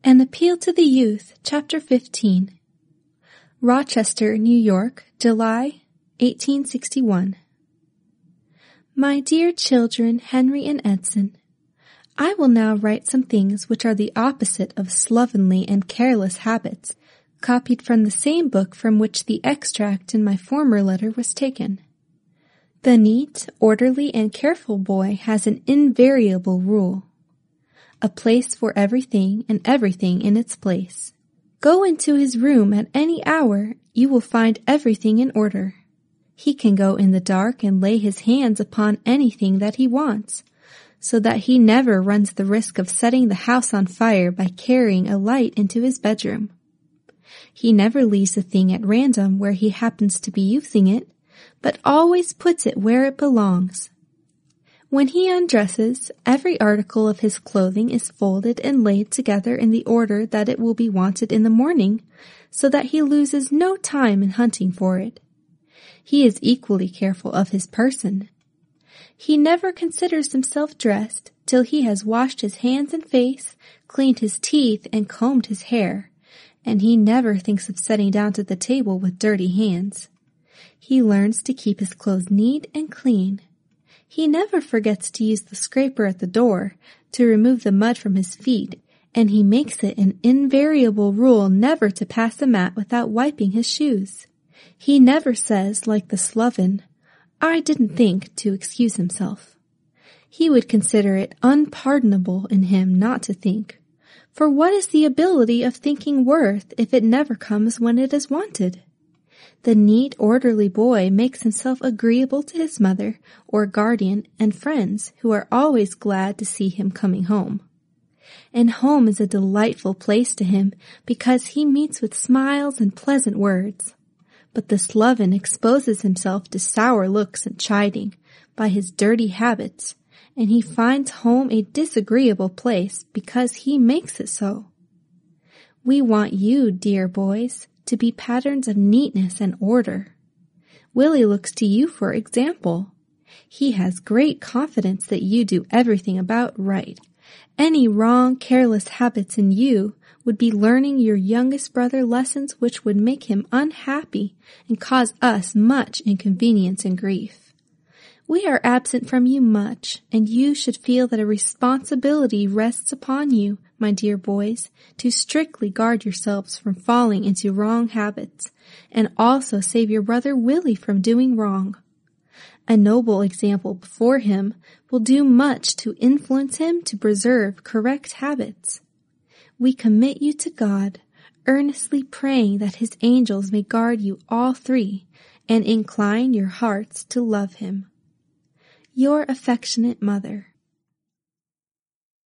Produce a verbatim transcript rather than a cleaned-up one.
An Appeal to the Youth, Chapter fifteen. Rochester, New York, July, eighteen sixty-one. My dear children, Henry and Edson, I will now write some things which are the opposite of slovenly and careless habits, copied from the same book from which the extract in my former letter was taken. The neat, orderly, and careful boy has an invariable rule. A place for everything and everything in its place. Go into his room at any hour, you will find everything in order. He can go in the dark and lay his hands upon anything that he wants, so that he never runs the risk of setting the house on fire by carrying a light into his bedroom. He never leaves a thing at random where he happens to be using it, but always puts it where it belongs. When he undresses, every article of his clothing is folded and laid together in the order that it will be wanted in the morning, so that he loses no time in hunting for it. He is equally careful of his person. He never considers himself dressed till he has washed his hands and face, cleaned his teeth, and combed his hair, and he never thinks of setting down to the table with dirty hands. He learns to keep his clothes neat and clean. He never forgets to use the scraper at the door to remove the mud from his feet, and he makes it an invariable rule never to pass a mat without wiping his shoes. He never says, like the sloven, I didn't think, to excuse himself. He would consider it unpardonable in him not to think, for what is the ability of thinking worth if it never comes when it is wanted? The neat, orderly boy makes himself agreeable to his mother or guardian and friends who are always glad to see him coming home. And home is a delightful place to him because he meets with smiles and pleasant words. But the sloven exposes himself to sour looks and chiding by his dirty habits, and he finds home a disagreeable place because he makes it so. We want you, dear boys, to be patterns of neatness and order. Willie looks to you for example. He has great confidence that you do everything about right. Any wrong, careless habits in you would be learning your youngest brother lessons which would make him unhappy and cause us much inconvenience and grief. We are absent from you much, and you should feel that a responsibility rests upon you, my dear boys, to strictly guard yourselves from falling into wrong habits, and also save your brother Willie from doing wrong. A noble example before him will do much to influence him to preserve correct habits. We commit you to God, earnestly praying that his angels may guard you all three, and incline your hearts to love him. Your affectionate mother.